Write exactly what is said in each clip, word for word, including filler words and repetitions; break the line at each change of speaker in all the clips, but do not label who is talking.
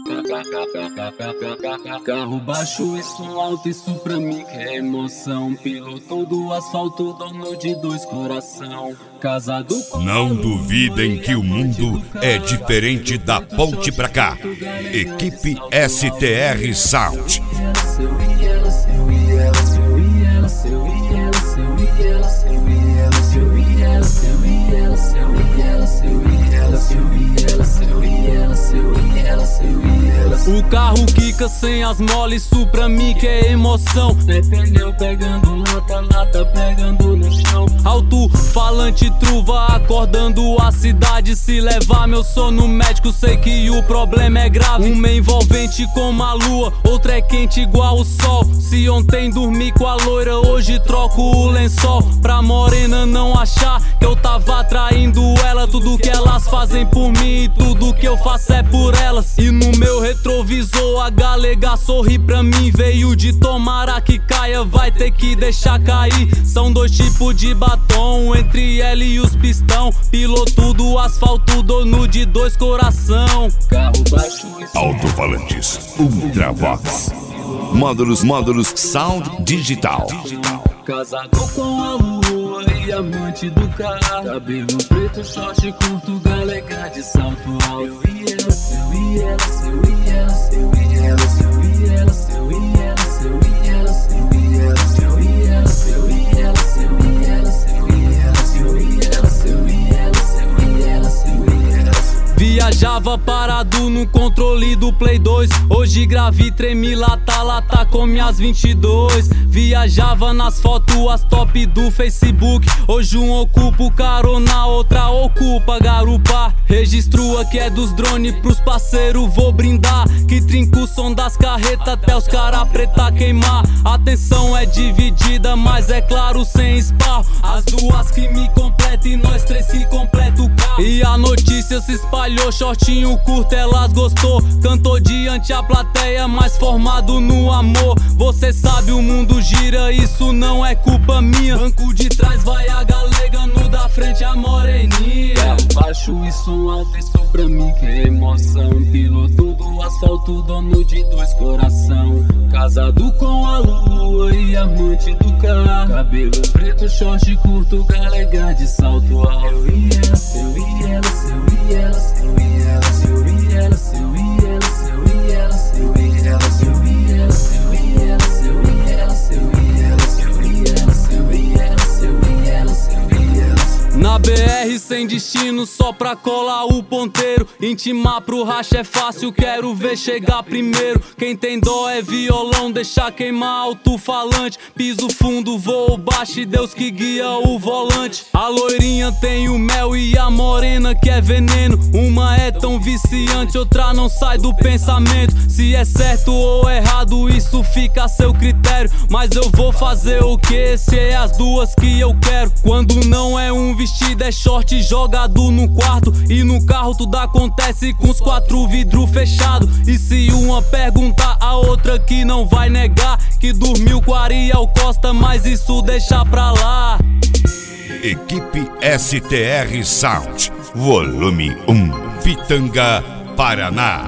Carro baixo e som alto, isso pra mim que é emoção. Piloto do asfalto, dono de dois coração. Casado com
Não duvidem que o mundo é diferente da ponte pra cá. Equipe S T R Sound.
O carro quica sem as molas, isso pra mim que é emoção. É pneu pegando lata, lata pegando no chão. Alto-falante truva acordando a cidade. Se levar meu sono médico, sei que o problema é grave. Uma é envolvente como a lua, outra é quente igual o sol. Se ontem dormi com a loira, hoje troco o lençol. Pra morena não achar que eu tava traindo ela. Tudo que elas fazem por mim e tudo que eu faço é por elas. E no meu retrovisor a galega sorri pra mim. Veio de tomara que caia, vai ter que deixar cair. São dois tipos de batom, entre ela e os pistão. Piloto do asfalto, dono de dois coração. Carro baixo e
Alto-falantes Ultravox. Módulos, módulos Sound Digital.
Casado com a lua e amante do carro. Cabelo preto, short curto, galega de salto alto. Eu e ela, eu e ela, eu e ela, eu e ela, eu e ela, eu e ela, eu e ela, eu e ela, eu e ela, eu e ela, eu e ela, eu e ela, eu e ela, eu e ela, eu e ela, eu e ela. Viajava parado no controle do Play dois. Hoje gravi, tremi, lata, lata com minhas vinte e dois. Viajava nas fotos, as top do Facebook. Hoje um ocupa carona, outra ocupa garupa. Registro aqui é dos drones, pros parceiros vou brindar. Que trinca o som das carretas até os cara preta queimar. Atenção é dividida, mas é claro sem esparro. As duas que me completam e nós três que completa o carro. E a notícia se espalhou, shortinho curto, elas gostou. Cantou diante a plateia, mas formado no amor. Você sabe o mundo gira, isso não é culpa minha. Banco de trás vai a galega, no da frente a moreninha. Carro baixo e som alto, isso pra mim que é emoção. Piloto do asfalto, dono de dois coração. Casado com a lua e amante do carro. Cabelo preto, short curto, galega de salto alto. Eu e ela, eu e ela, eu e ela, eu e ela, eu e ela, eu e ela, eu e ela, eu e ela, eu e ela, eu e ela, eu e ela, eu e ela, eu e ela, eu e ela, eu e ela, eu e ela. Na B R sem destino, só pra colar o ponteiro. Intimar pro racha é fácil, quero ver chegar primeiro. Quem tem dó é violão, deixar queimar alto-falante. Piso fundo, voo baixo e Deus que guia o volante. A loirinha tem o mel e a morena que é veneno. Uma é tão viciante, outra não sai do pensamento. Se é certo ou errado, isso fica a seu critério. Mas eu vou fazer o que? Se é as duas que eu quero. Quando não é um vestido, é short jogado no quarto. E no carro tudo acontece com os quatro vidros fechados. E se uma perguntar, a outra que não vai negar que dormiu com Ariel Costa, mas isso deixa pra lá.
Equipe S T R Sound, volume um, Pitanga, Paraná.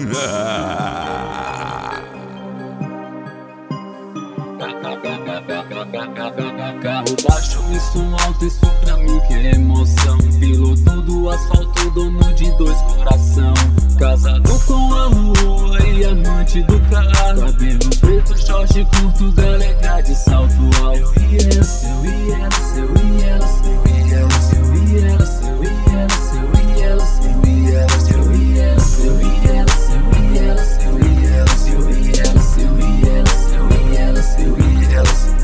Carro baixo e som alto, isso pra mim que é emoção. Piloto do asfalto, dono de dois coração. Casado com a lua e amante do carro. Cabelo preto, short curto, galega de salto alto. Eu e ela, eu e ela, eu e ela, eu e ela, eu e ela, eu e ela, eu e ela, eu e ela, eu e ela, eu e ela, eu e ela, eu e ela, eu e ela, eu e ela, eu e ela, eu e ela.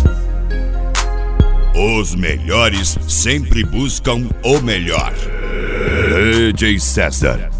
Os melhores sempre buscam o melhor. D J César.